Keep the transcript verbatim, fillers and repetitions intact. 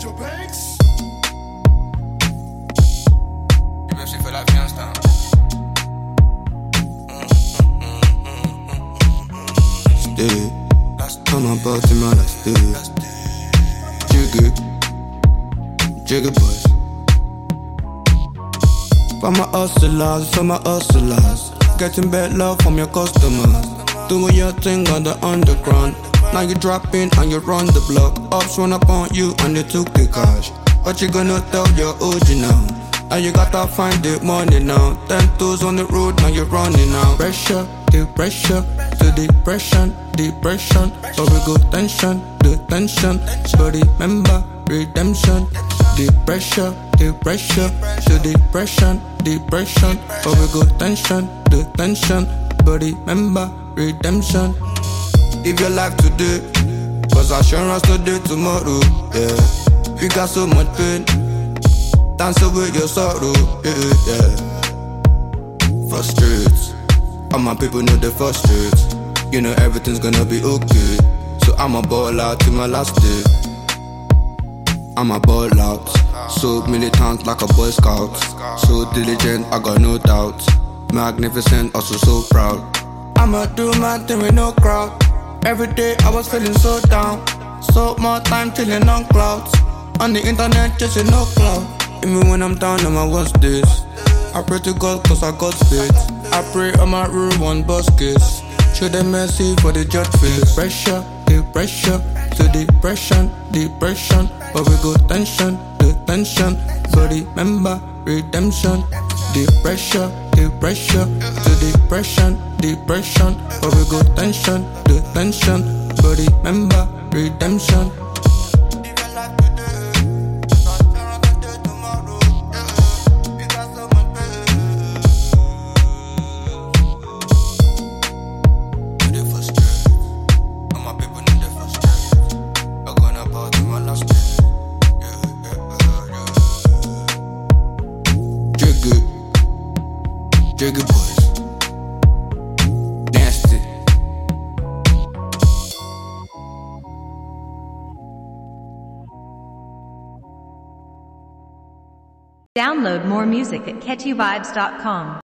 Joe Banks. Et même si fait la fiance, hein. Stay. I'm about to man, let's do it. Jiggy, Jiggy boys. For my hustlers, for my hustlers. Getting bad love from your customers. Doing your thing on the underground. Now you dropping and you run the block. Ups run up on you and they took the cash. What you gonna tell your O G now? Now you gotta find the money now. Ten toes on the road, now you're running now. Pressure, the pressure, to depression, depression. So we go tension, the tension. But remember, redemption. The pressure, the pressure, to depression, depression. So we go tension, the tension. But remember, redemption. Live your life today, cause assurance today, tomorrow, yeah. You got so much pain, dance away your sorrow, yeah, yeah. Frustrates, all my people know they frustrate. You know everything's gonna be okay. So I'ma ball out till my last day. I'ma ball out, so militant like a Boy Scout. So diligent, I got no doubt. Magnificent, also so proud. I'ma do my thing with no crowd. Every day I was feeling so down. So more time chilling on clouds. On the internet chasing no cloud. Even when I'm down on my worst days, I pray to God cause I got faith. I pray on my real one boss case. Show them mercy for the judge face. Pressure, the pressure, to depression, depression. But we go tension, the tension. But remember, redemption. The pressure, the pressure, to depression, depression. But we go tension, the tension. But remember, redemption. Jiggy boys, nasty. Download more music at catchy vibes dot com.